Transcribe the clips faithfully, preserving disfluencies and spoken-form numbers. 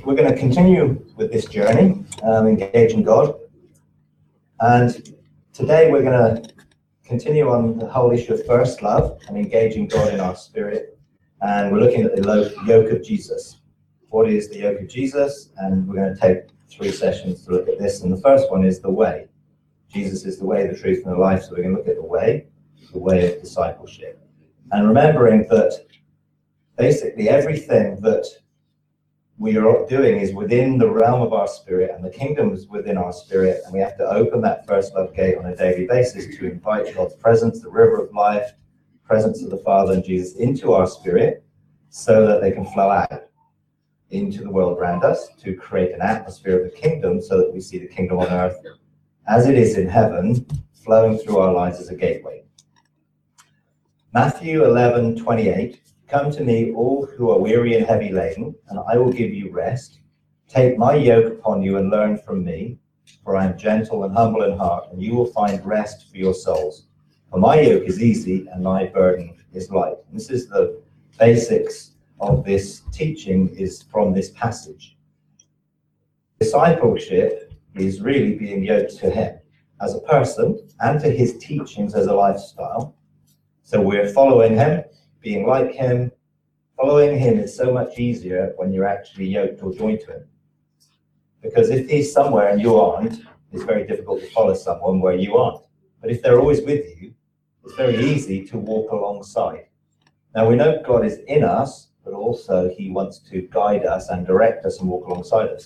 we're going to continue with this journey, um, engaging God. And today we're going to continue on the whole issue of first love and engaging God in our spirit. And we're looking at the yoke of Jesus. What is the yoke of Jesus? And we're going to take three sessions to look at this. And the first one is the way. Jesus is the way, the truth, and the life. So we're going to look at the way, the way of discipleship. And remembering that basically everything that we are doing is within the realm of our spirit, and the kingdom is within our spirit, and we have to open that first love gate on a daily basis to invite God's presence, the river of life, presence of the Father and Jesus into our spirit, so that they can flow out into the world around us to create an atmosphere of the kingdom, so that we see the kingdom on earth as it is in heaven, flowing through our lives as a gateway. Matthew eleven twenty-eight. Come to me, all who are weary and heavy laden, and I will give you rest. Take my yoke upon you and learn from me, for I am gentle and humble in heart, and you will find rest for your souls. For my yoke is easy and my burden is light. And this is the basics of this teaching, is from this passage. Discipleship is really being yoked to him as a person and to his teachings as a lifestyle. So we're following him, being like him. Following him is so much easier when you're actually yoked or joined to him. Because if he's somewhere and you aren't, it's very difficult to follow someone where you aren't. But if they're always with you, it's very easy to walk alongside. Now we know God is in us, but also he wants to guide us and direct us and walk alongside us.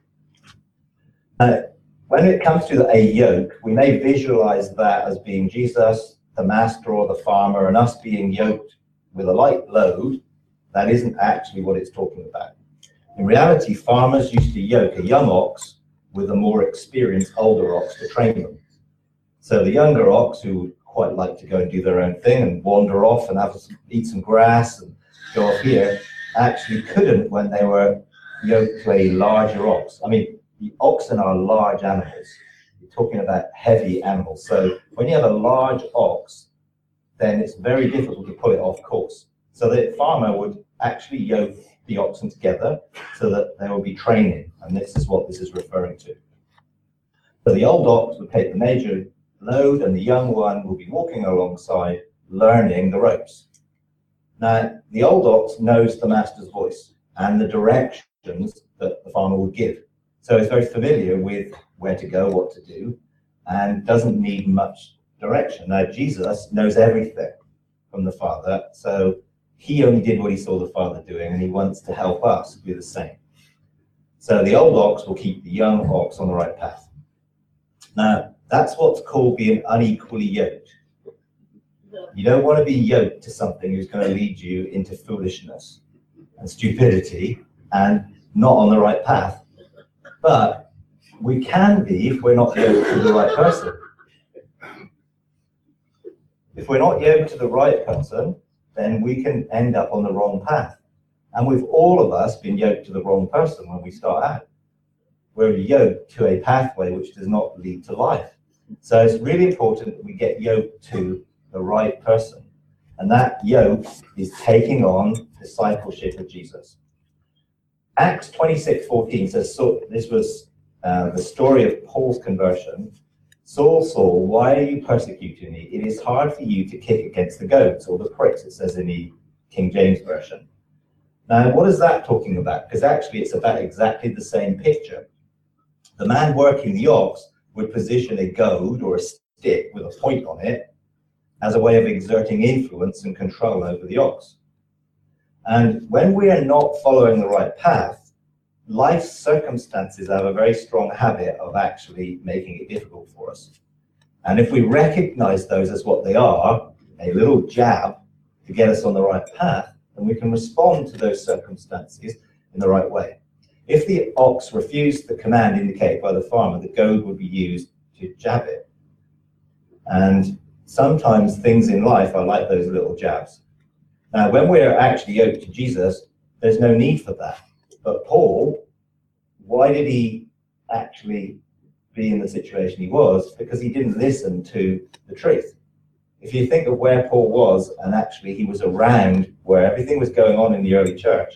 Now, when it comes to a yoke, we may visualize that as being Jesus, the master or the farmer, and us being yoked with a light load. That isn't actually what it's talking about. In reality, farmers used to yoke a young ox with a more experienced older ox to train them. So the younger ox, who would quite like to go and do their own thing and wander off and have some, eat some grass and go off here, actually couldn't when they were yoked to a larger ox. I mean, the oxen are large animals. You're talking about heavy animals. So when you have a large ox, then it's very difficult to pull it off course. So the farmer would actually yoke the oxen together so that they will be training, and this is what this is referring to. So the old ox would take the major load, and the young one will be walking alongside, learning the ropes. Now, the old ox knows the master's voice and the directions that the farmer would give. So it's very familiar with where to go, what to do, and doesn't need much direction. Now, Jesus knows everything from the Father, so he only did what he saw the Father doing, and he wants to help us do the same. So the old ox will keep the young ox on the right path. Now, that's what's called being unequally yoked. You don't want to be yoked to something who's going to lead you into foolishness and stupidity and not on the right path. But we can be if we're not yoked to the right person. If we're not yoked to the right person, then we can end up on the wrong path. And we've all of us been yoked to the wrong person when we start out. We're yoked to a pathway which does not lead to life. So it's really important that we get yoked to the right person. And that yoke is taking on discipleship of Jesus. Acts twenty-six fourteen says, so this was uh, the story of Paul's conversion. Saul, Saul, why are you persecuting me? It is hard for you to kick against the goats or the pricks, it says in the King James Version. Now, what is that talking about? Because actually it's about exactly the same picture. The man working the ox would position a goad or a stick with a point on it as a way of exerting influence and control over the ox. And when we are not following the right path, life's circumstances have a very strong habit of actually making it difficult for us. And if we recognize those as what they are, a little jab to get us on the right path, then we can respond to those circumstances in the right way. If the ox refused the command indicated by the farmer, the goad would be used to jab it. And sometimes things in life are like those little jabs. Now, when we're actually yoked to Jesus, there's no need for that. But Paul, why did he actually be in the situation he was? Because he didn't listen to the truth. If you think of where Paul was, and actually he was around where everything was going on in the early church,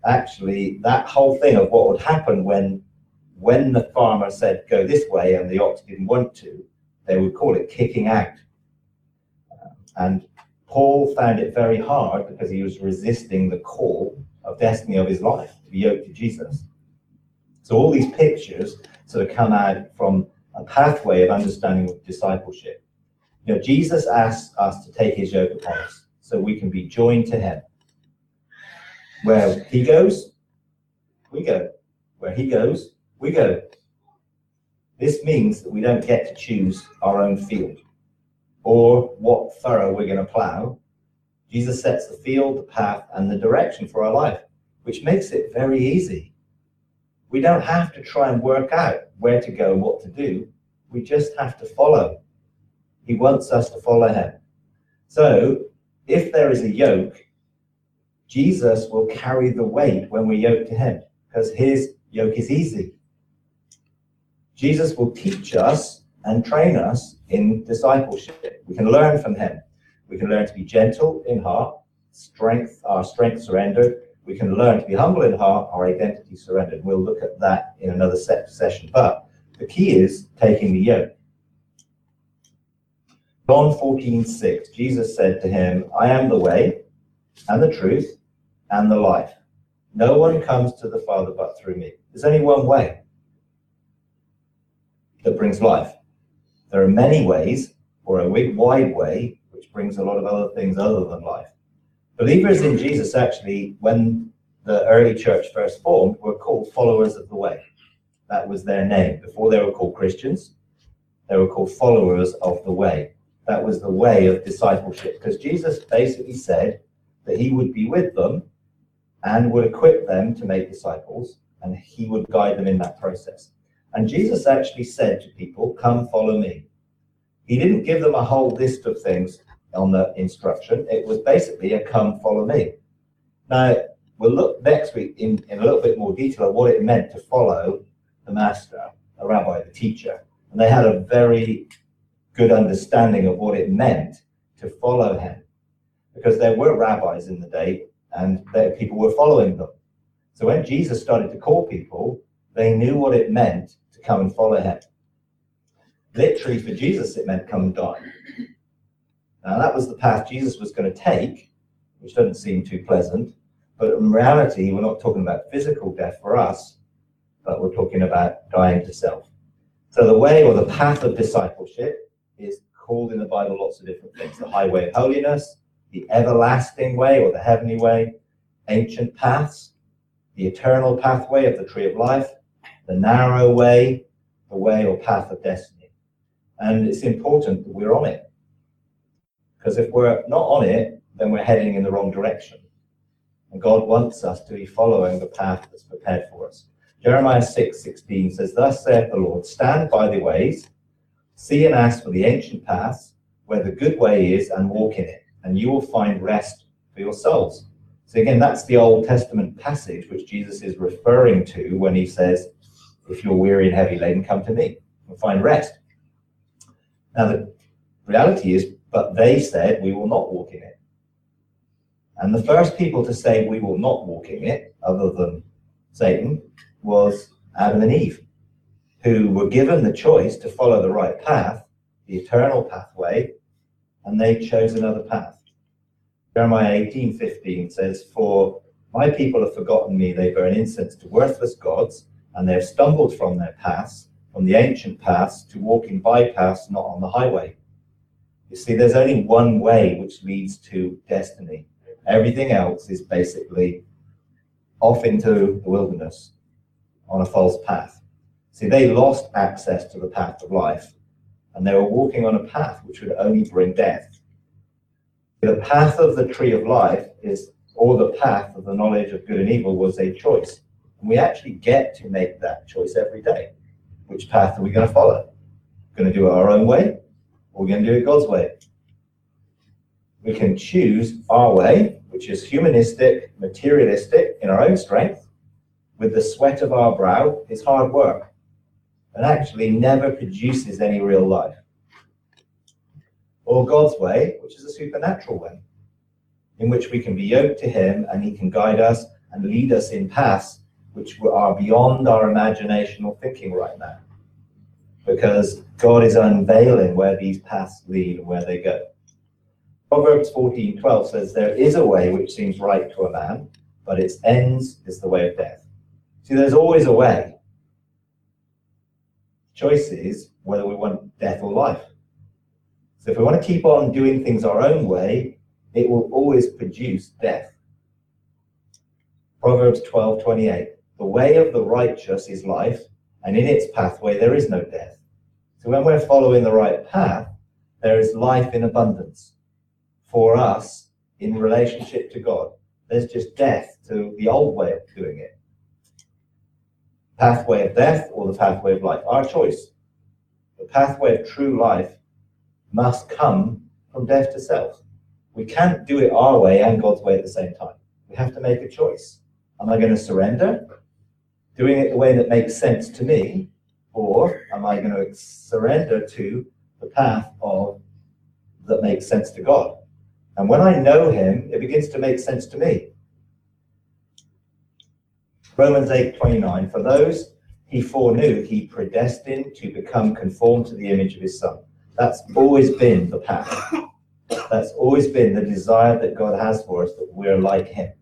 actually that whole thing of what would happen when when the farmer said go this way and the ox didn't want to, they would call it kicking out. And Paul found it very hard because he was resisting the call of destiny of his life to be yoked to Jesus. So all these pictures sort of come out from a pathway of understanding of discipleship. You know, Jesus asks us to take his yoke upon us so we can be joined to him. Where he goes, we go. Where he goes, we go. This means that we don't get to choose our own field or what furrow we're going to plow. Jesus sets the field, the path, and the direction for our life, which makes it very easy. We don't have to try and work out where to go and what to do. We just have to follow. He wants us to follow him. So if there is a yoke, Jesus will carry the weight when we yoke to him because his yoke is easy. Jesus will teach us and train us in discipleship. We can learn from him. We can learn to be gentle in heart, strength, our strength surrendered. We can learn to be humble in heart, our identity surrendered. We'll look at that in another set session. But the key is taking the yoke. John fourteen six, Jesus said to him, I am the way and the truth and the life. No one comes to the Father but through me. There's only one way that brings life. There are many ways, or a wide way, which brings a lot of other things other than life. Believers in Jesus actually, when the early church first formed, were called followers of the way. That was their name. Before they were called Christians, they were called followers of the way. That was the way of discipleship, because Jesus basically said that he would be with them and would equip them to make disciples, and he would guide them in that process. And Jesus actually said to people, come follow me. He didn't give them a whole list of things on the instruction. It was basically a come follow me. Now, we'll look next week in, in a little bit more detail at what it meant to follow the master, the rabbi, the teacher. And they had a very good understanding of what it meant to follow him, because there were rabbis in the day and there, people were following them. So when Jesus started to call people, they knew what it meant to come and follow him. Literally for Jesus, it meant come and die. Now that was the path Jesus was going to take, which doesn't seem too pleasant, but in reality, we're not talking about physical death for us, but we're talking about dying to self. So the way or the path of discipleship is called in the Bible lots of different things. The highway of holiness, the everlasting way or the heavenly way, ancient paths, the eternal pathway of the tree of life, the narrow way, the way or path of destiny. And it's important that we're on it, because if we're not on it, then we're heading in the wrong direction. And God wants us to be following the path that's prepared for us. Jeremiah six sixteen says, thus saith the Lord, stand by the ways, see and ask for the ancient paths, where the good way is, and walk in it, and you will find rest for your souls. So again, that's the Old Testament passage which Jesus is referring to when he says, if you're weary and heavy laden, come to me and find rest. Now the reality is, but they said, we will not walk in it. And the first people to say we will not walk in it, other than Satan, was Adam and Eve, who were given the choice to follow the right path, the eternal pathway, and they chose another path. Jeremiah eighteen fifteen says, for my people have forgotten me, they burn incense to worthless gods, and they have stumbled from their paths, from the ancient paths, to walk in bypaths, not on the highway. You see, there's only one way which leads to destiny. Everything else is basically off into the wilderness on a false path. See, they lost access to the path of life, and they were walking on a path which would only bring death. The path of the tree of life is, or the path of the knowledge of good and evil, was a choice. And we actually get to make that choice every day. Which path are we going to follow? Going to do it our own way, or we're going to do it God's way? We can choose our way, which is humanistic, materialistic, in our own strength, with the sweat of our brow, is hard work, and actually never produces any real life. Or God's way, which is a supernatural way, in which we can be yoked to him and he can guide us and lead us in paths which are beyond our imagination or thinking right now. Because God is unveiling where these paths lead and where they go. Proverbs fourteen twelve says, there is a way which seems right to a man, but its ends is the way of death. See, there's always a way. The choice is whether we want death or life. So if we want to keep on doing things our own way, it will always produce death. Proverbs twelve twenty-eight, the way of the righteous is life, and in its pathway there is no death. So when we're following the right path, there is life in abundance for us in relationship to God. There's just death to the old way of doing it. Pathway of death or the pathway of life, our choice. The pathway of true life must come from death to self. We can't do it our way and God's way at the same time. We have to make a choice. Am I going to surrender, doing it the way that makes sense to me, or am I going to surrender to the path of that makes sense to God? And when I know him, it begins to make sense to me. Romans eight twenty-nine, for those he foreknew, he predestined to become conformed to the image of his son. That's always been the path. That's always been the desire that God has for us, that we're like him.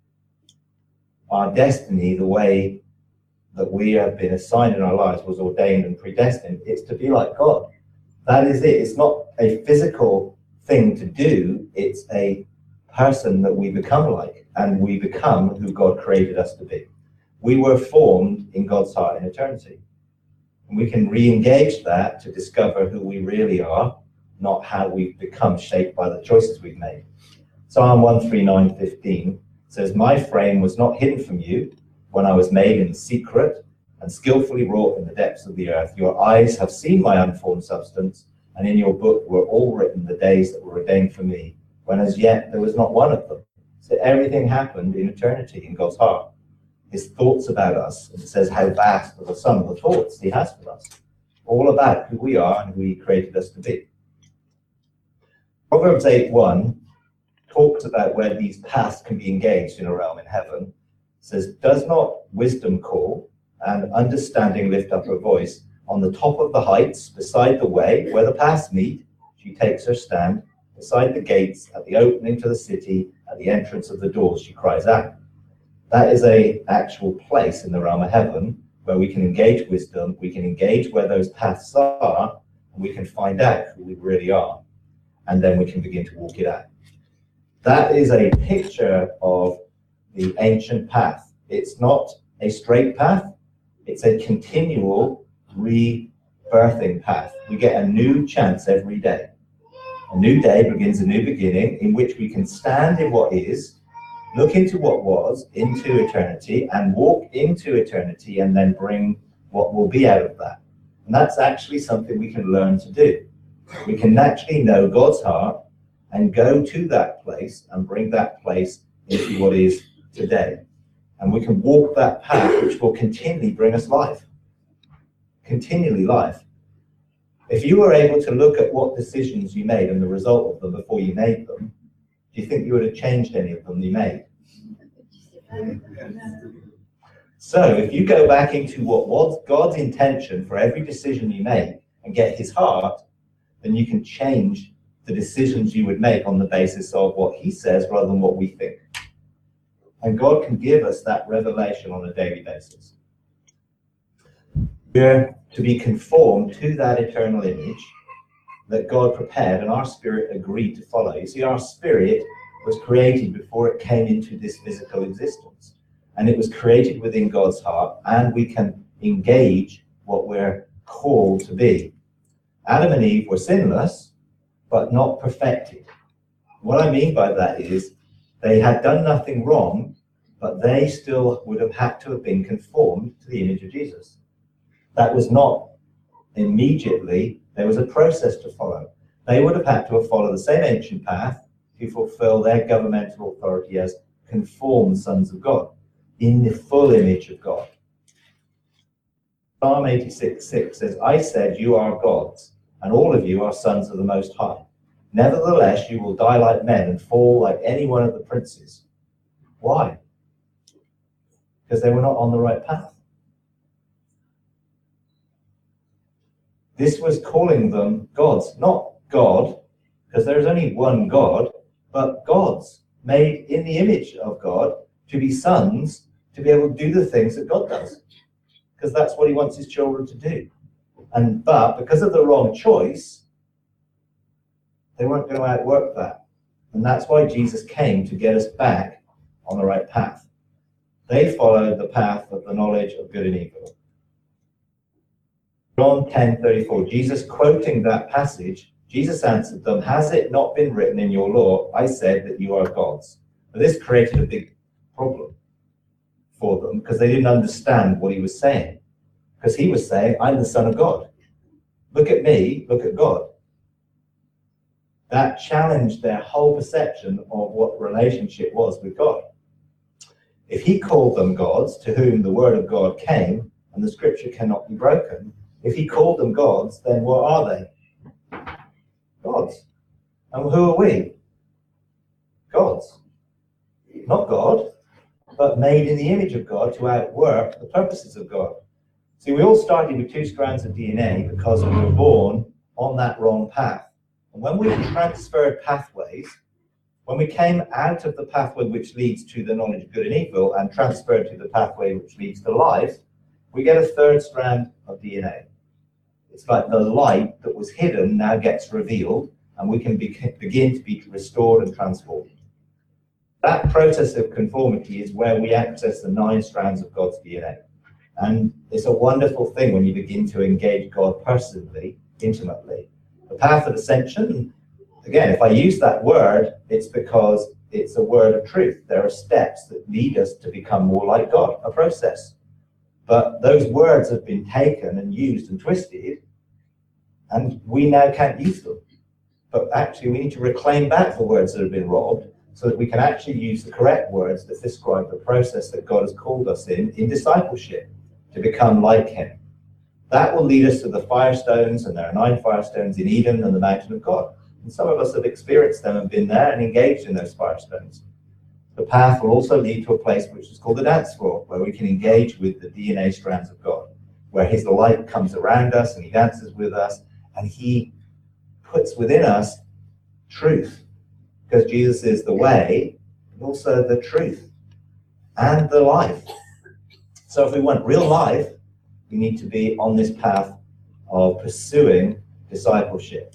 Our destiny, the way that we have been assigned in our lives, was ordained and predestined. It's to be like God. That is it. It's not a physical thing to do. It's a person that we become like, and we become who God created us to be. We were formed in God's heart in eternity. And we can re-engage that to discover who we really are, not how we've become shaped by the choices we've made. Psalm one thirty-nine fifteen says, my frame was not hidden from you when I was made in secret and skillfully wrought in the depths of the earth. Your eyes have seen my unformed substance, and in your book were all written the days that were ordained for me, when as yet there was not one of them. So everything happened in eternity in God's heart. His thoughts about us, and it says how vast are the sum of the thoughts he has for us. All about who we are and who he created us to be. Proverbs eight one talks about where these paths can be engaged in a realm in heaven. It says, does not wisdom call and understanding lift up her voice? On the top of the heights, beside the way where the paths meet, she takes her stand. Beside the gates, at the opening to the city, at the entrance of the doors, she cries out. That is a actual place in the realm of heaven where we can engage wisdom, we can engage where those paths are, and we can find out who we really are, and then we can begin to walk it out. That is a picture of the ancient path. It's not a straight path, it's a continual rebirthing path. We get a new chance every day. A new day begins a new beginning in which we can stand in what is, look into what was, into eternity, and walk into eternity, and then bring what will be out of that. And that's actually something we can learn to do. We can naturally know God's heart and go to that place and bring that place into what is today. And we can walk that path which will continually bring us life. Continually life. If you were able to look at what decisions you made and the result of them before you made them, do you think you would have changed any of them you made? So if you go back into what was God's intention for every decision you make and get his heart, then you can change the decisions you would make on the basis of what he says rather than what we think. And God can give us that revelation on a daily basis. We're to be conformed to that eternal image that God prepared and our spirit agreed to follow. You see, our spirit was created before it came into this physical existence. And it was created within God's heart, and we can engage what we're called to be. Adam and Eve were sinless, but not perfected. What I mean by that is they had done nothing wrong, but they still would have had to have been conformed to the image of Jesus. That was not immediately, there was a process to follow. They would have had to have followed the same ancient path to fulfill their governmental authority as conformed sons of God, in the full image of God. Psalm eighty-six six says, I said, you are gods, and all of you are sons of the Most High. Nevertheless, you will die like men and fall like any one of the princes. Why? because they were not on the right path. This was calling them gods, not God, because there is only one God, but gods made in the image of God, to be sons, to be able to do the things that God does, because that's what he wants his children to do. And but because of the wrong choice, they weren't going to outwork that. And that's why Jesus came, to get us back on the right path. They followed the path of the knowledge of good and evil. John ten thirty-four, Jesus quoting that passage, Jesus answered them, "Has it not been written in your law, I said that you are gods?" But this created a big problem for them, because they didn't understand what he was saying. Because he was saying, I'm the Son of God. Look at me, look at God. That challenged their whole perception of what relationship was with God. If he called them gods, to whom the word of God came, and the scripture cannot be broken, if he called them gods, then what are they? Gods. And who are we? Gods. Not God, but made in the image of God to outwork the purposes of God. See, we all started with two strands of D N A because we were born on that wrong path. And when we transferred pathways, when we came out of the pathway which leads to the knowledge of good and evil and transferred to the pathway which leads to life, we get a third strand of D N A. It's like the light that was hidden now gets revealed, and we can be, begin to be restored and transformed. That process of conformity is where we access the nine strands of God's D N A. And it's a wonderful thing when you begin to engage God personally, intimately. The path of ascension, again, if I use that word, it's because it's a word of truth. There are steps that lead us to become more like God, a process. But those words have been taken and used and twisted, and we now can't use them. But actually, we need to reclaim back the words that have been robbed, so that we can actually use the correct words that describe the process that God has called us in, in discipleship, to become like him. That will lead us to the firestones, and there are nine firestones in Eden and the mountain of God. And some of us have experienced them and been there and engaged in those firestones. The path will also lead to a place which is called the dance floor, where we can engage with the D N A strands of God, where his light comes around us and he dances with us, and he puts within us truth, because Jesus is the way, but also the truth and the life. So if we want real life, we need to be on this path of pursuing discipleship.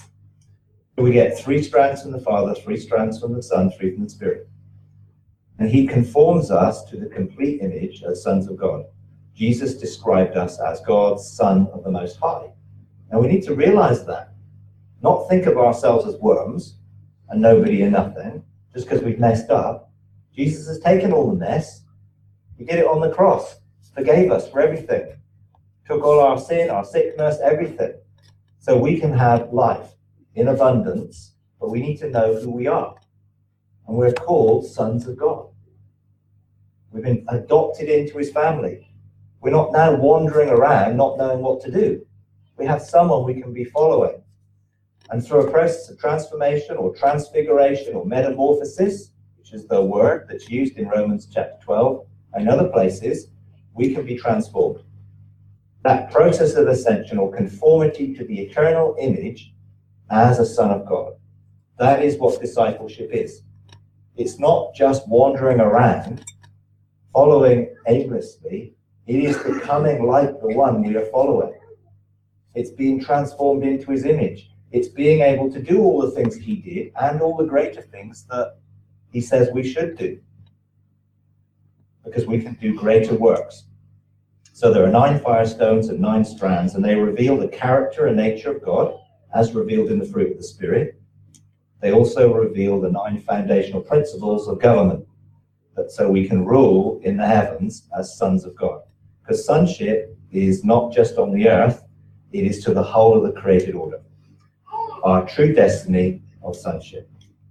We get three strands from the Father, three strands from the Son, three from the Spirit. And he conforms us to the complete image as sons of God. Jesus described us as God's Son of the Most High. And we need to realize that. Not think of ourselves as worms and nobody and nothing, just because we've messed up. Jesus has taken all the mess. He did it on the cross, forgave us for everything, took all our sin, our sickness, everything. So we can have life in abundance, but we need to know who we are. And we're called sons of God. We've been adopted into his family. We're not now wandering around not knowing what to do. We have someone we can be following. And through a process of transformation or transfiguration or metamorphosis, which is the word that's used in Romans chapter twelve and other places, we can be transformed. That process of ascension or conformity to the eternal image as a son of God. That is what discipleship is. It's not just wandering around, following aimlessly. It is becoming like the one we are following. It's being transformed into his image. It's being able to do all the things he did and all the greater things that he says we should do, because we can do greater works. So there are nine firestones and nine strands, and they reveal the character and nature of God as revealed in the fruit of the Spirit. They also reveal the nine foundational principles of government, that so we can rule in the heavens as sons of God. Because sonship is not just on the earth, it is to the whole of the created order. Our true destiny of sonship.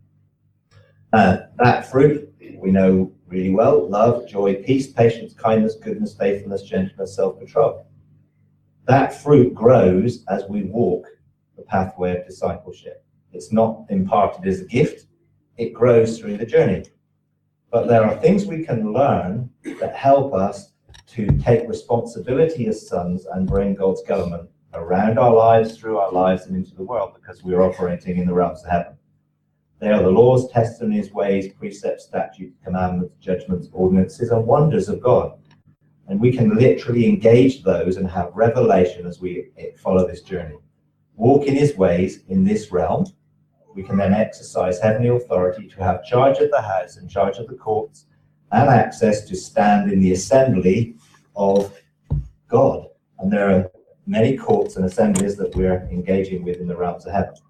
Uh, that fruit we know really well: love, joy, peace, patience, kindness, goodness, faithfulness, gentleness, self-control. That fruit grows as we walk the pathway of discipleship. It's not imparted as a gift, it grows through the journey. But there are things we can learn that help us to take responsibility as sons and bring God's government around our lives, through our lives, and into the world, because we're operating in the realms of heaven. They are the laws, testimonies, ways, precepts, statutes, commandments, judgments, ordinances, and wonders of God. And we can literally engage those and have revelation as we follow this journey. Walk in his ways in this realm. We can then exercise heavenly authority to have charge of the house and charge of the courts and access to stand in the assembly of God. And there are many courts and assemblies that we're engaging with in the realms of heaven.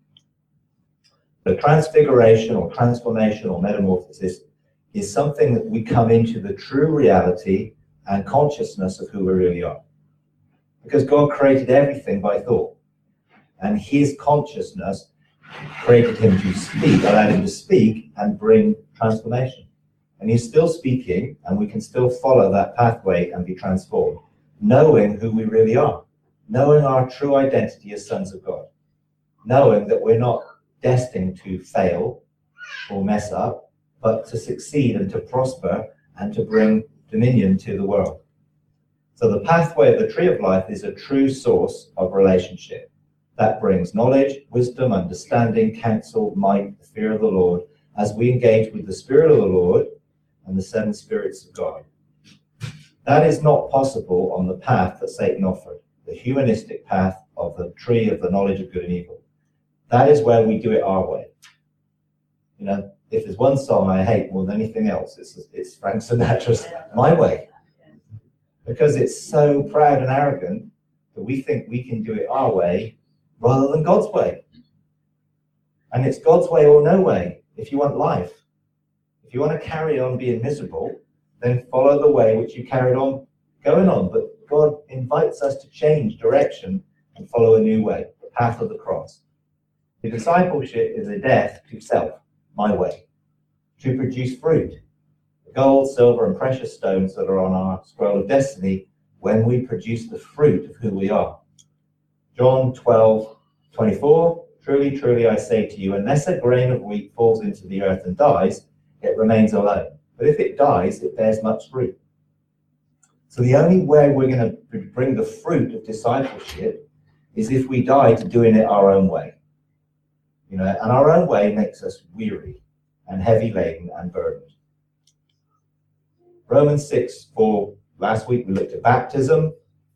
The transfiguration or transformation or metamorphosis is something that we come into the true reality and consciousness of who we really are. Because God created everything by thought. And his consciousness created him to speak, allowed him to speak and bring transformation. And he's still speaking, and we can still follow that pathway and be transformed, knowing who we really are, knowing our true identity as sons of God, knowing that we're not destined to fail or mess up, but to succeed and to prosper and to bring dominion to the world. So the pathway of the tree of life is a true source of relationship that brings knowledge, wisdom, understanding, counsel, might, the fear of the Lord, as we engage with the Spirit of the Lord and the seven spirits of God. That is not possible on the path that Satan offered, the humanistic path of the tree of the knowledge of good and evil. That is where we do it our way. You know, if there's one song I hate more than anything else, it's, it's Frank Sinatra's My Way. Because it's so proud and arrogant that we think we can do it our way rather than God's way. And it's God's way or no way if you want life. If you want to carry on being miserable, then follow the way which you carried on going on. But God invites us to change direction and follow a new way, the path of the cross. The discipleship is a death to self, my way, to produce fruit. The gold, silver, and precious stones that are on our scroll of destiny when we produce the fruit of who we are. John twelve twenty-four, truly, truly, I say to you, unless a grain of wheat falls into the earth and dies, it remains alone. But if it dies, it bears much fruit. So the only way we're going to bring the fruit of discipleship is if we die to doing it our own way. You know, and our own way makes us weary and heavy laden and burdened. Romans six four, last week we looked at baptism,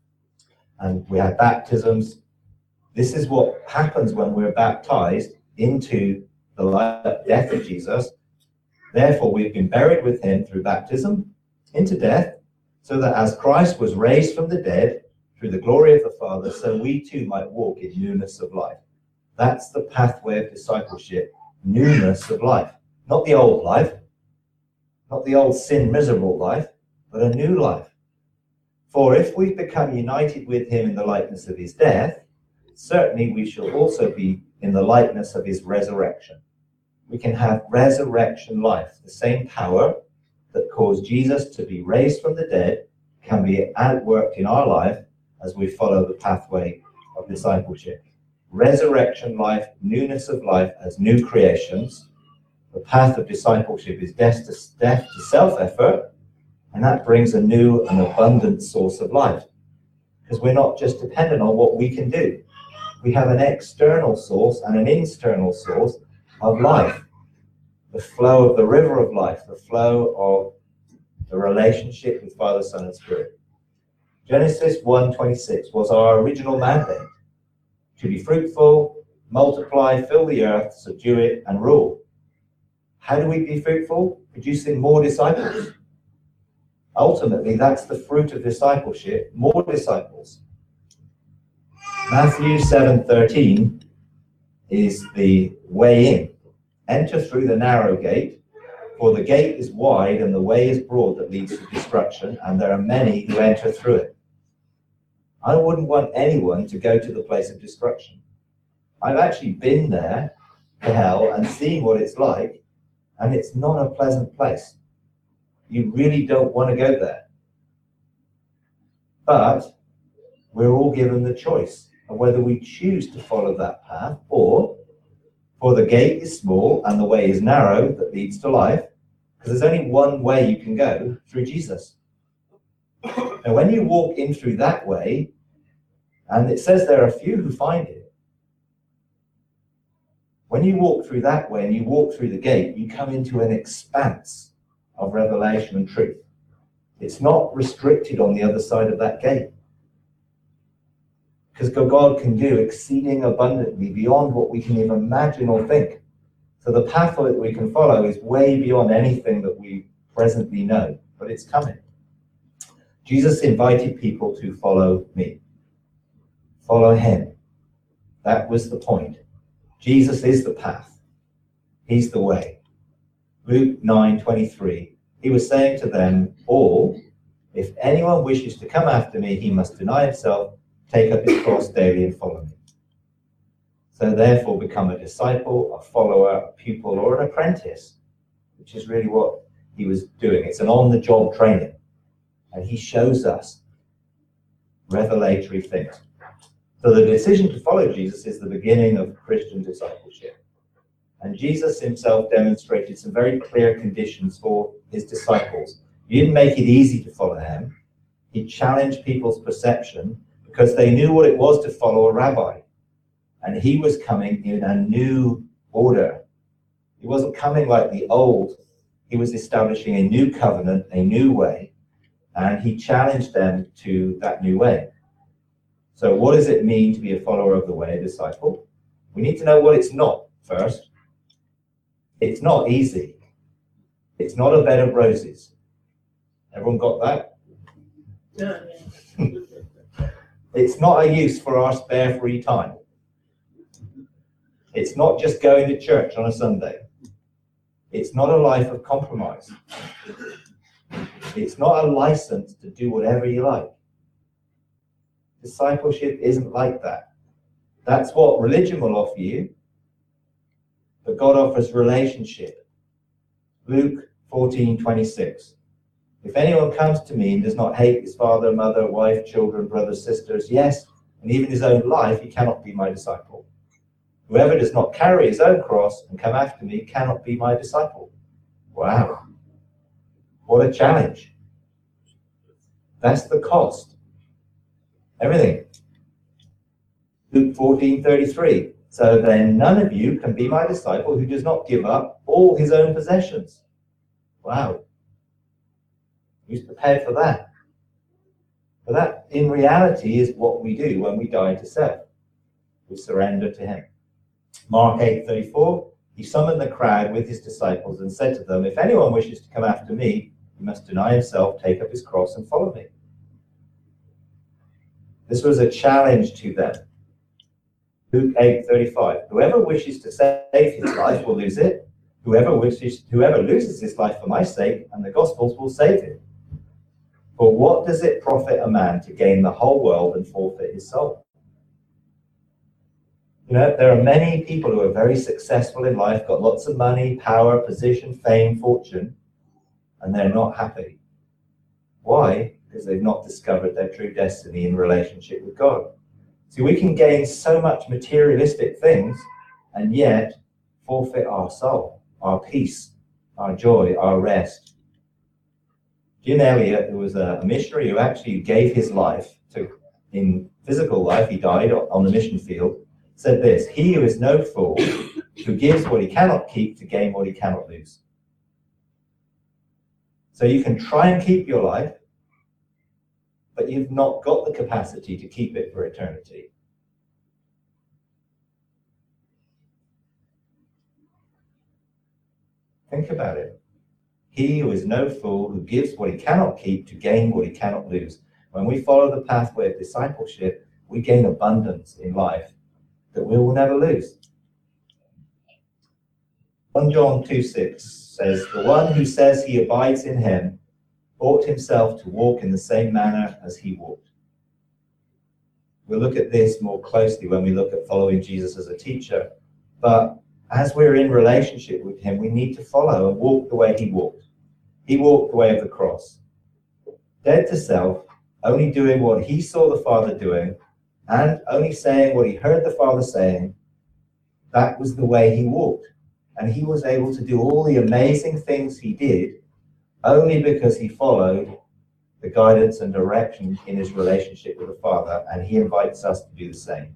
and we had baptisms. This is what happens when we're baptized into the life, death of Jesus. Therefore, we've been buried with him through baptism into death, so that as Christ was raised from the dead through the glory of the Father, so we too might walk in newness of life. That's the pathway of discipleship, newness of life. Not the old life, not the old sin miserable life, but a new life. For if we've become united with him in the likeness of his death, certainly we shall also be in the likeness of his resurrection. We can have resurrection life. The same power that caused Jesus to be raised from the dead can be outworked in our life as we follow the pathway of discipleship. Resurrection life, newness of life as new creations. The path of discipleship is death to, death to self-effort, and that brings a new and abundant source of life. Because we're not just dependent on what we can do. We have an external source and an internal source of life. The flow of the river of life, the flow of the relationship with Father, Son, and Spirit. Genesis one twenty-six was our original mandate. To be fruitful, multiply, fill the earth, subdue it, and rule. How do we be fruitful? Producing more disciples. Ultimately, that's the fruit of discipleship, more disciples. Matthew seven thirteen is the way in. Enter through the narrow gate, for the gate is wide and the way is broad that leads to destruction, and there are many who enter through it. I wouldn't want anyone to go to the place of destruction. I've actually been there to hell and seen what it's like, and it's not a pleasant place. You really don't want to go there. But we're all given the choice of whether we choose to follow that path, or for the gate is small and the way is narrow that leads to life, Because there's only one way you can go, through Jesus. And when you walk in through that way, and it says there are few who find it, when you walk through that way and you walk through the gate, you come into an expanse of revelation and truth. It's not restricted on the other side of that gate. Because God can do exceeding abundantly beyond what we can even imagine or think. So the path that we can follow is way beyond anything that we presently know, but it's coming. Jesus invited people to follow me. Follow him. That was the point. Jesus is the path. He's the way. Luke nine twenty-three, he was saying to them all, if anyone wishes to come after me, he must deny himself, take up his cross daily and follow me. So therefore become a disciple, a follower, a pupil, or an apprentice, which is really what he was doing. It's an on-the-job training. And he shows us revelatory things. So the decision to follow Jesus is the beginning of Christian discipleship. And Jesus himself demonstrated some very clear conditions for his disciples. He didn't make it easy to follow him. He challenged people's perception because they knew what it was to follow a rabbi. And he was coming in a new order. He wasn't coming like the old. He was establishing a new covenant, a new way. And he challenged them to that new way. So what does it mean to be a follower of the way, a disciple? We need to know what it's not first. It's not easy. It's not a bed of roses. Everyone got that? Yeah. It's not a use for our spare free time. It's not just going to church on a Sunday. It's not a life of compromise. It's not a license to do whatever you like. Discipleship isn't like that. That's what religion will offer you, but God offers relationship. Luke fourteen twenty-six. If anyone comes to me and does not hate his father, mother, wife, children, brothers, sisters, yes, and even his own life, he cannot be my disciple. Whoever does not carry his own cross and come after me cannot be my disciple. Wow. What a challenge. That's the cost. Everything. Luke fourteen thirty-three. So then none of you can be my disciple who does not give up all his own possessions. Wow. Who's prepared for that? But that, in reality, is what we do when we die to self. We surrender to him. Mark eight thirty-four. He summoned the crowd with his disciples and said to them, if anyone wishes to come after me, he must deny himself, take up his cross, and follow me. This was a challenge to them. Luke eight thirty-five. Whoever wishes to save his life will lose it. Whoever wishes, whoever loses his life for my sake and the gospel's will save it. For what does it profit a man to gain the whole world and forfeit his soul? You know, there are many people who are very successful in life, got lots of money, power, position, fame, fortune, and they're not happy. Why? Because they've not discovered their true destiny in relationship with God. See, we can gain so much materialistic things and yet forfeit our soul, our peace, our joy, our rest. Jim Elliot, who was a missionary who actually gave his life to, in physical life, he died on the mission field, said this, he who is no fool, who gives what he cannot keep to gain what he cannot lose. So you can try and keep your life, but you've not got the capacity to keep it for eternity. Think about it. He who is no fool, who gives what he cannot keep to gain what he cannot lose. When we follow the pathway of discipleship, we gain abundance in life that we will never lose. First John two six says, the one who says he abides in him ought himself to walk in the same manner as he walked. We'll look at this more closely when we look at following Jesus as a teacher. But as we're in relationship with him, we need to follow and walk the way he walked. He walked the way of the cross. Dead to self, only doing what he saw the Father doing, and only saying what he heard the Father saying. That was the way he walked. And he was able to do all the amazing things he did only because he followed the guidance and direction in his relationship with the Father, and he invites us to do the same.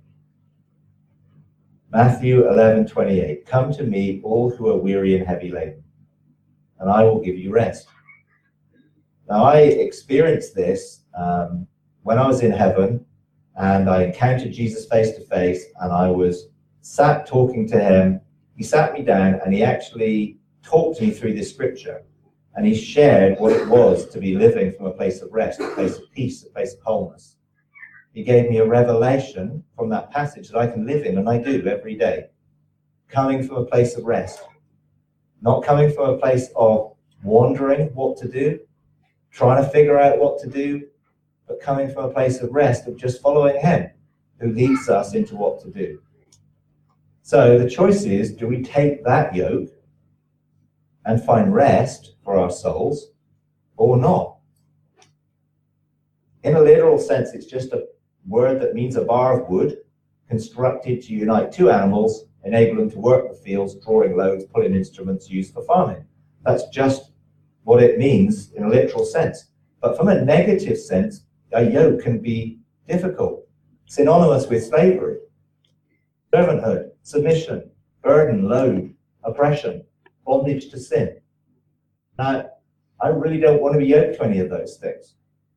Matthew eleven twenty-eight, come to me, all who are weary and heavy laden, and I will give you rest. Now, I experienced this um, when I was in heaven, and I encountered Jesus face to face, and I was sat talking to him. He sat me down, and he actually talked me through this scripture, and he shared what it was to be living from a place of rest, a place of peace, a place of wholeness. He gave me a revelation from that passage that I can live in, and I do every day. Coming from a place of rest. Not coming from a place of wondering what to do, trying to figure out what to do, but coming from a place of rest, of just following him, who leads us into what to do. So the choice is, do we take that yoke and find rest for our souls, or not? In a literal sense, it's just a word that means a bar of wood constructed to unite two animals, enable them to work the fields, drawing loads, pulling instruments used for farming. That's just what it means in a literal sense. But from a negative sense, a yoke can be difficult, synonymous with slavery, servanthood, submission, burden, load, oppression, bondage to sin. Now, I really don't want to be yoked to any of those things.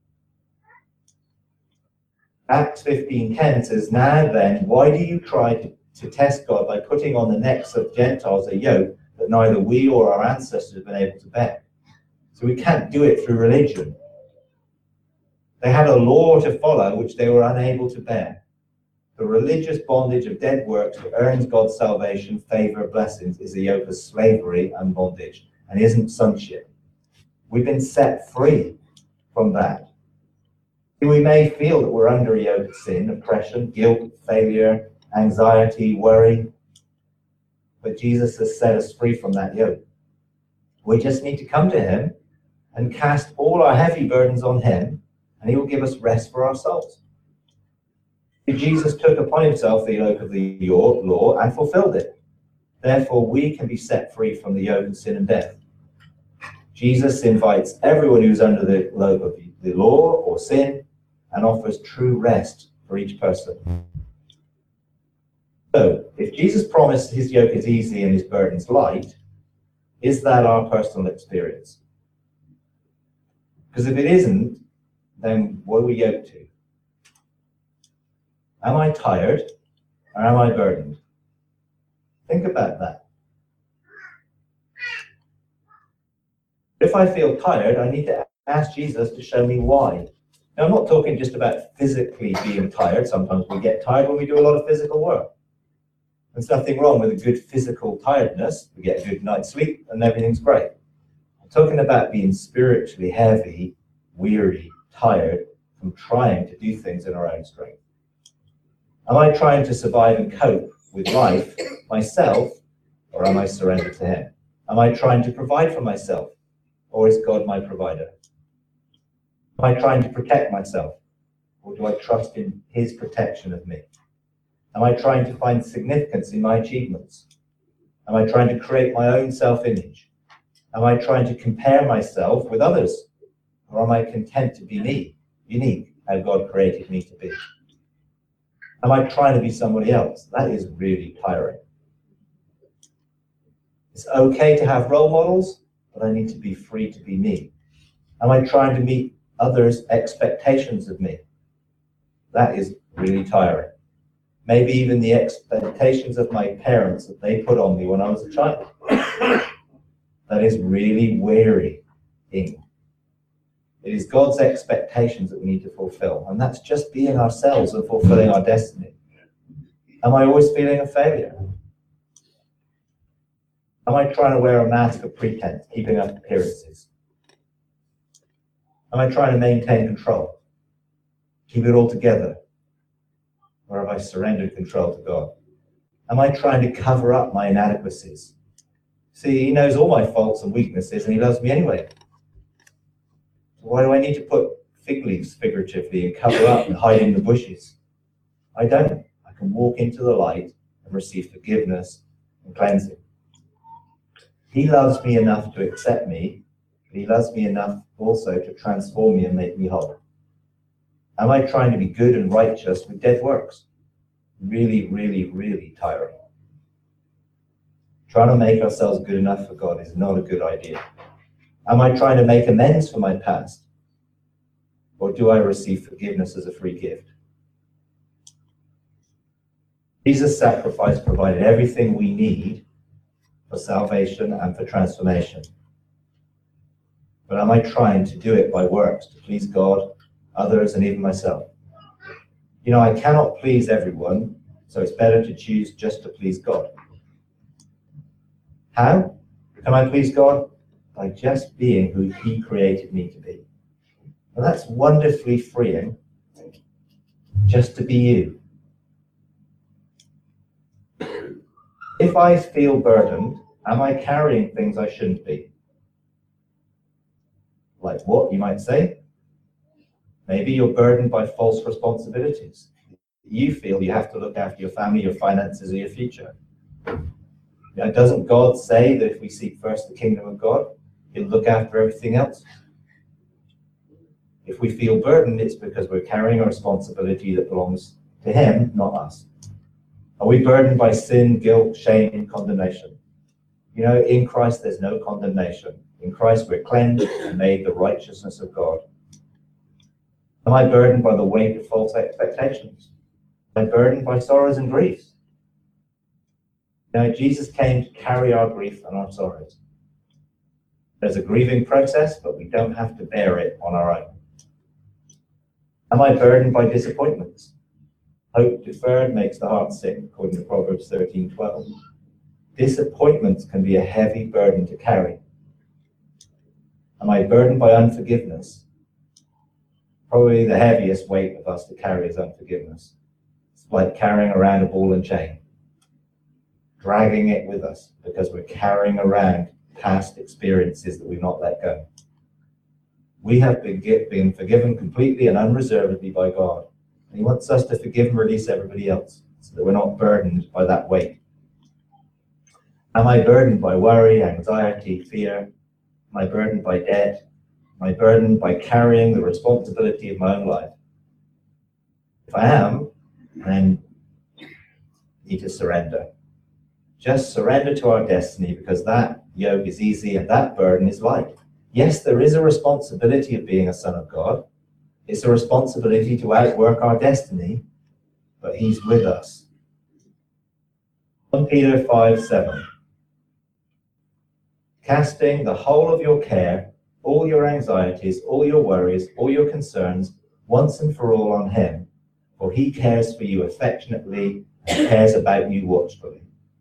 Acts fifteen ten says, now then, why do you try to, to test God by putting on the necks of Gentiles a yoke that neither we or our ancestors have been able to bear? So we can't do it through religion. They had a law to follow which they were unable to bear. The religious bondage of dead works that earns God's salvation, favor, blessings is a yoke of slavery and bondage, and isn't sonship. We've been set free from that. We may feel that we're under a yoke of sin, oppression, guilt, failure, anxiety, worry, but Jesus has set us free from that yoke. We just need to come to him and cast all our heavy burdens on him, and he will give us rest for our souls. Jesus took upon himself the yoke of the law and fulfilled it. Therefore, we can be set free from the yoke of sin and death. Jesus invites everyone who's under the yoke of the law or sin and offers true rest for each person. So, if Jesus promised his yoke is easy and his burdens light, is that our personal experience? Because if it isn't, then what are we yoked to? Am I tired or am I burdened? Think about that. If I feel tired, I need to ask Jesus to show me why. Now, I'm not talking just about physically being tired. Sometimes we get tired when we do a lot of physical work. There's nothing wrong with a good physical tiredness. We get a good night's sleep and everything's great. I'm talking about being spiritually heavy, weary, tired from trying to do things in our own strength. Am I trying to survive and cope with life myself, or am I surrendered to him? Am I trying to provide for myself, or is God my provider? Am I trying to protect myself, or do I trust in his protection of me? Am I trying to find significance in my achievements? Am I trying to create my own self-image? Am I trying to compare myself with others? Or am I content to be me, unique, how God created me to be? Am I trying to be somebody else? That is really tiring. It's okay to have role models, but I need to be free to be me. Am I trying to meet others' expectations of me? That is really tiring. Maybe even the expectations of my parents that they put on me when I was a child. That is really wearying. It is God's expectations that we need to fulfill, and that's just being ourselves and fulfilling our destiny. Am I always feeling a failure? Am I trying to wear a mask of pretense, keeping up appearances? Am I trying to maintain control, keep it all together? Or have I surrendered control to God? Am I trying to cover up my inadequacies? See, he knows all my faults and weaknesses, and he loves me anyway. Why do I need to put fig leaves, figuratively, and cover up and hide in the bushes? I don't. I can walk into the light and receive forgiveness and cleansing. He loves me enough to accept me, but he loves me enough also to transform me and make me whole. Am I trying to be good and righteous with dead works? Really, really, really tiring. Trying to make ourselves good enough for God is not a good idea. Am I trying to make amends for my past? Or do I receive forgiveness as a free gift? Jesus' sacrifice provided everything we need for salvation and for transformation. But am I trying to do it by works to please God, others, and even myself? You know, I cannot please everyone, so it's better to choose just to please God. How can I please God? By just being who he created me to be. And that's wonderfully freeing, just to be you. If I feel burdened, am I carrying things I shouldn't be? Like what, you might say? Maybe you're burdened by false responsibilities. You feel you have to look after your family, your finances, or your future. Now, doesn't God say that if we seek first the kingdom of God, he'll look after everything else? If we feel burdened, it's because we're carrying a responsibility that belongs to him, not us. Are we burdened by sin, guilt, shame, and condemnation? You know, in Christ, there's no condemnation. In Christ, we're cleansed and made the righteousness of God. Am I burdened by the weight of false expectations? Am I burdened by sorrows and griefs? Now, Jesus came to carry our grief and our sorrows. There's a grieving process, but we don't have to bear it on our own. Am I burdened by disappointments? Hope deferred makes the heart sick, according to Proverbs thirteen twelve. Disappointments can be a heavy burden to carry. Am I burdened by unforgiveness? Probably the heaviest weight of us to carry is unforgiveness. It's like carrying around a ball and chain, dragging it with us because we're carrying around past experiences that we've not let go. We have been, been forgiven completely and unreservedly by God. And he wants us to forgive and release everybody else so that we're not burdened by that weight. Am I burdened by worry, anxiety, fear? Am I burdened by debt? Am I burdened by carrying the responsibility of my own life? If I am, then I need to surrender. Just surrender to our destiny, because that yoke is easy and that burden is light. Yes, there is a responsibility of being a son of God. It's a responsibility to outwork our destiny, but he's with us. First Peter five seven. Casting the whole of your care, all your anxieties, all your worries, all your concerns, once and for all on him, for he cares for you affectionately and cares about you watchfully.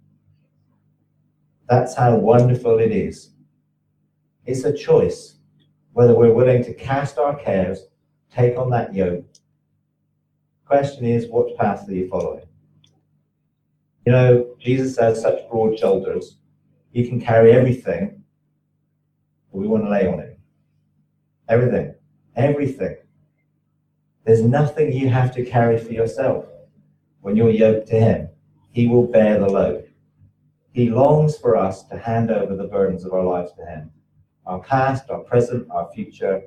That's how wonderful it is. It's a choice whether we're willing to cast our cares, take on that yoke. The question is, what path are you following? You know, Jesus has such broad shoulders. He can carry everything that we want to lay on him. Everything. Everything. There's nothing you have to carry for yourself. When you're yoked to him, he will bear the load. He longs for us to hand over the burdens of our lives to him. Our past, our present, our future.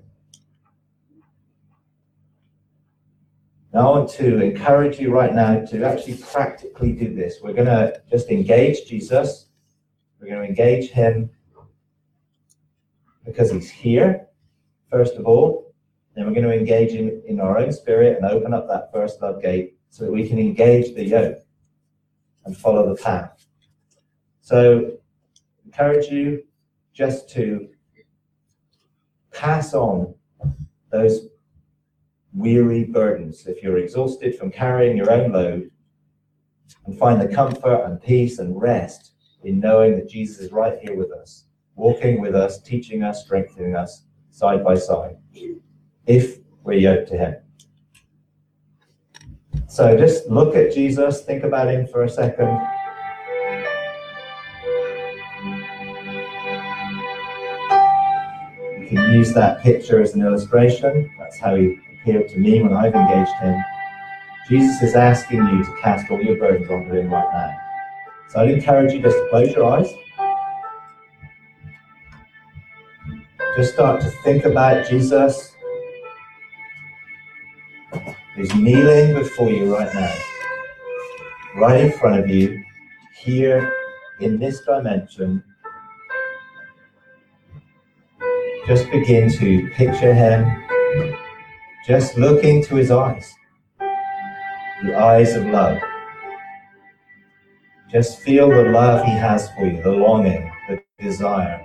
Now I want to encourage you right now to actually practically do this. We're going to just engage Jesus. We're going to engage him because he's here, first of all. Then we're going to engage him in our own spirit and open up that first love gate so that we can engage the yoke and follow the path. So, encourage you just to pass on those weary burdens. If you're exhausted from carrying your own load, and find the comfort and peace and rest in knowing that Jesus is right here with us, walking with us, teaching us, strengthening us, side by side, if we're yoked to him. So just look at Jesus, think about him for a second. You can use that picture as an illustration. That's how he appeared to me when I've engaged him. Jesus is asking you to cast all your burdens onto him right now. So I'd encourage you just to close your eyes. Just start to think about Jesus, who's kneeling before you right now, right in front of you, here in this dimension. Just begin to picture him. Just look into his eyes, the eyes of love. Just feel the love he has for you, the longing, the desire.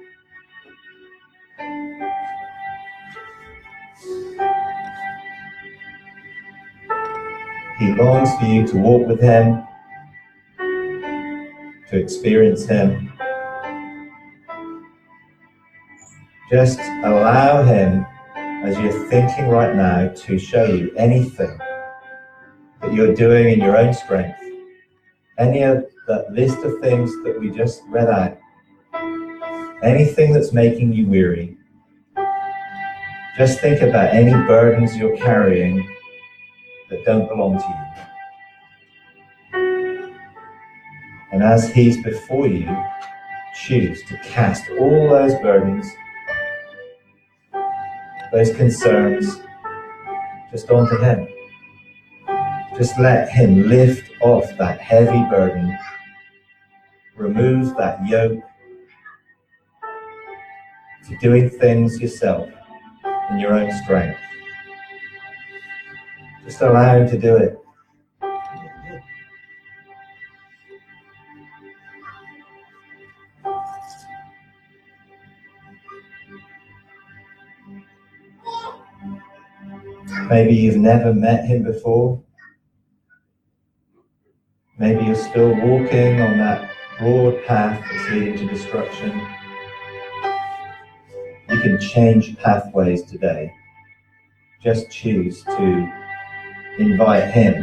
He longs for you to walk with him, to experience him. Just allow him, as you're thinking right now, to show you anything that you're doing in your own strength. Any of that list of things that we just read out, anything that's making you weary. Just think about any burdens you're carrying that don't belong to you. And as he's before you, choose to cast all those burdens, those concerns, just onto him. Just let him lift off that heavy burden, remove that yoke to doing things yourself in your own strength. Just allow him to do it. Maybe you've never met him before. Maybe you're still walking on that broad path that's leading to destruction. You can change pathways today. Just choose to invite him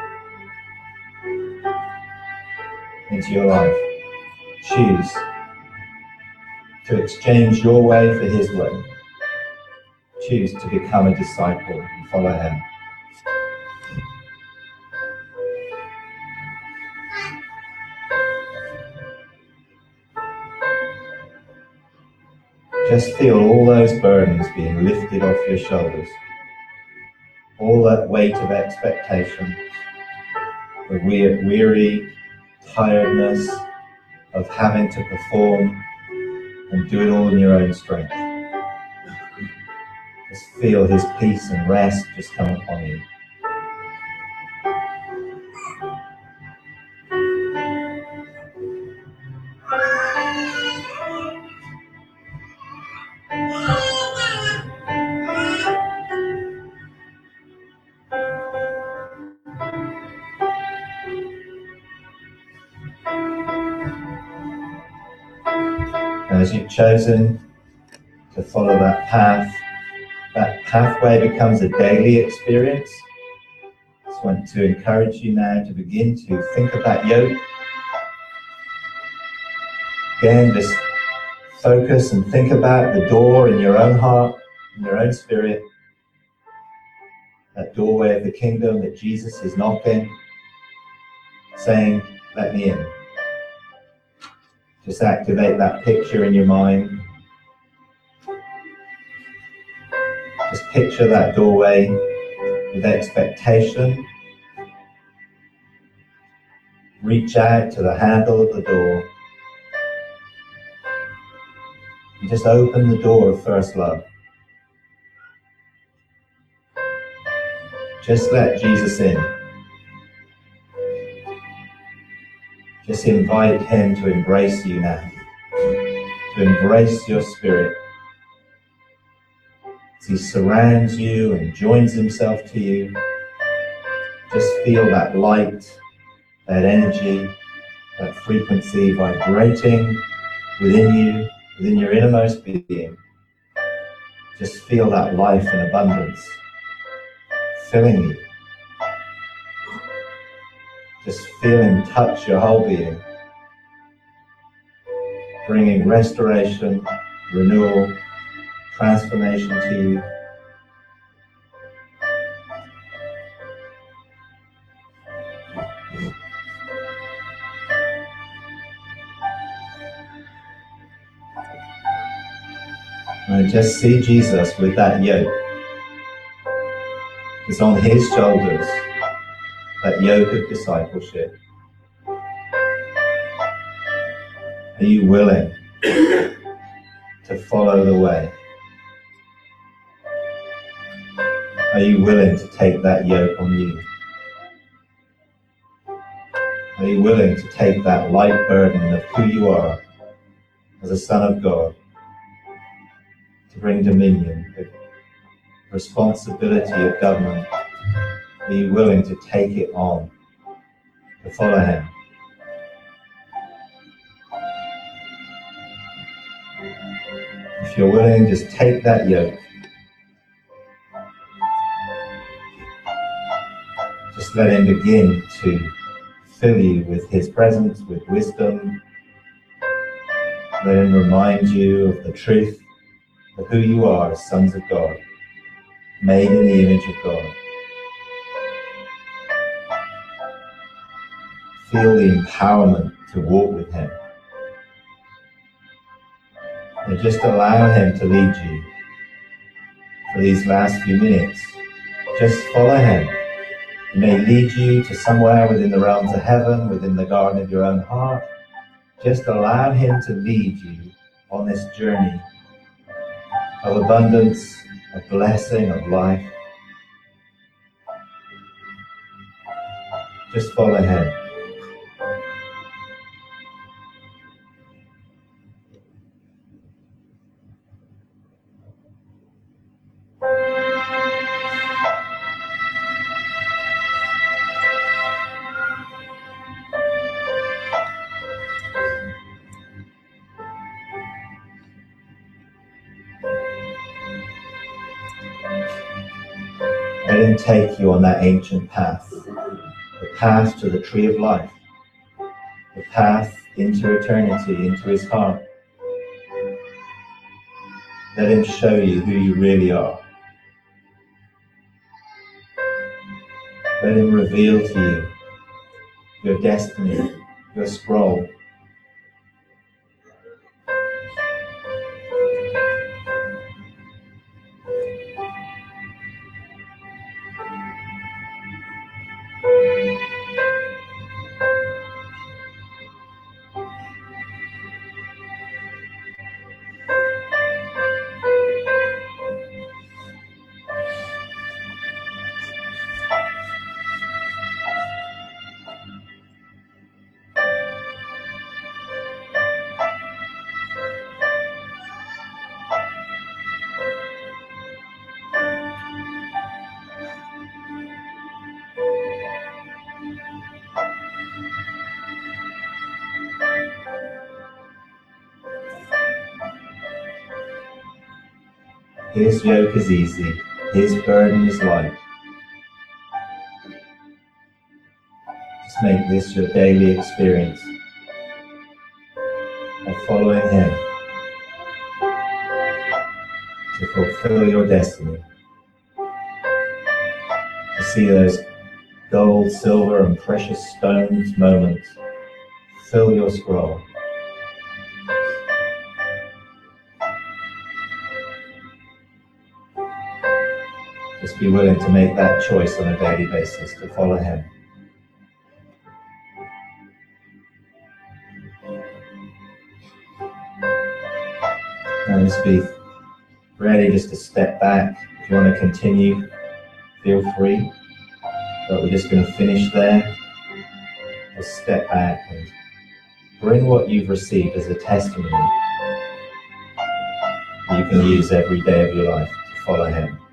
into your life. Choose to exchange your way for his way. Choose to become a disciple and follow him. Just feel all those burdens being lifted off your shoulders. All that weight of expectation, the weary tiredness of having to perform and do it all in your own strength. Just feel his peace and rest just come upon you. As you've chosen to follow that path, that pathway becomes a daily experience. I just want to encourage you now to begin to think of that yoke. Again, just focus and think about the door in your own heart, in your own spirit, that doorway of the kingdom that Jesus is knocking, saying, "Let me in." Just activate that picture in your mind. Just picture that doorway with expectation. Reach out to the handle of the door. You just open the door of first love. Just let Jesus in. Just invite him to embrace you now, to embrace your spirit. As he surrounds you and joins himself to you, just feel that light, that energy, that frequency vibrating within you, within your innermost being. Just feel that life and abundance filling you. Just feel him touch your whole being, bringing restoration, renewal, transformation to you. And just see Jesus with that yoke. It's on his shoulders, that yoke of discipleship. Are you willing to follow the way? Are you willing to take that yoke on you? Are you willing to take that light burden of who you are as a son of God, to bring dominion, the responsibility of government? Are you willing to take it on, to follow him? If you're willing, just take that yoke. Just let him begin to fill you with his presence, with wisdom. Let him remind you of the truth of who you are as sons of God, made in the image of God. Feel the empowerment to walk with him. And just allow him to lead you for these last few minutes. Just follow him. He may lead you to somewhere within the realms of heaven, within the garden of your own heart. Just allow him to lead you on this journey of abundance, of blessing, of life. Just follow him. Let him take you on that ancient path, the path to the tree of life, the path into eternity, into his heart. Let him show you who you really are. Let him reveal to you your destiny, your scroll. His yoke is easy, his burden is light. Just make this your daily experience of following him to fulfill your destiny, to see those gold, silver, and precious stones moments fill your scroll. Just be willing to make that choice on a daily basis to follow him. And just be ready just to step back. If you want to continue, feel free. But we're just going to finish there. Just step back and bring what you've received as a testimony you can use every day of your life to follow him.